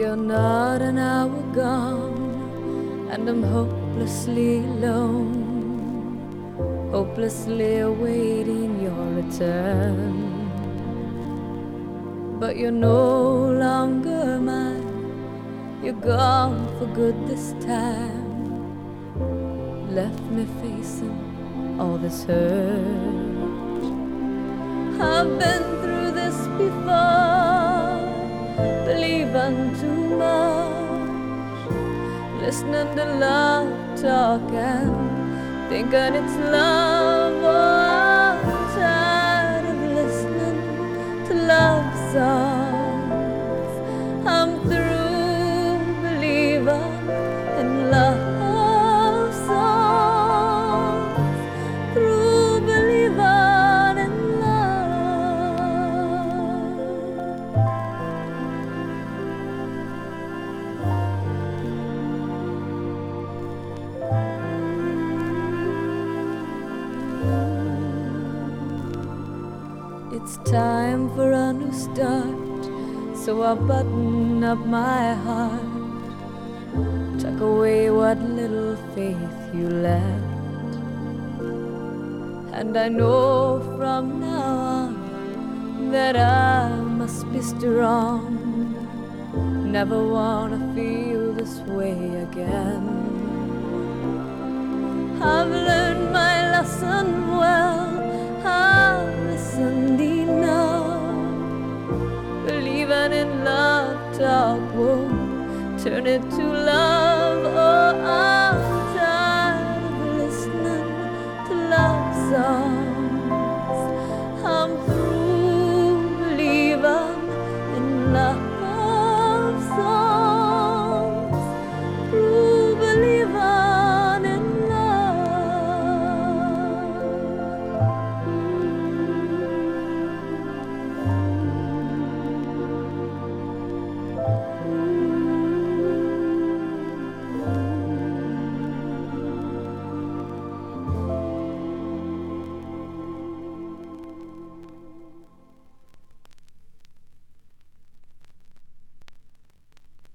you're not an hour gone, and I'm hopelessly alone, hopelessly awaiting your return. But you're no longer mine, you're gone for good this time, left me facing all this hurt. I've been through this before, believing too much, listening to love talk and thinking it's love. Oh, I'm tired of listening to love songs. I'm through believing in love songs, through believing in It's time for a new start, so I button up my heart, tuck away what little faith you left. And I know from now on that I must be strong, never wanna feel this way again. I've learned my lesson well, I've listened enough. Believing in love talk won't turn it to love. Oh,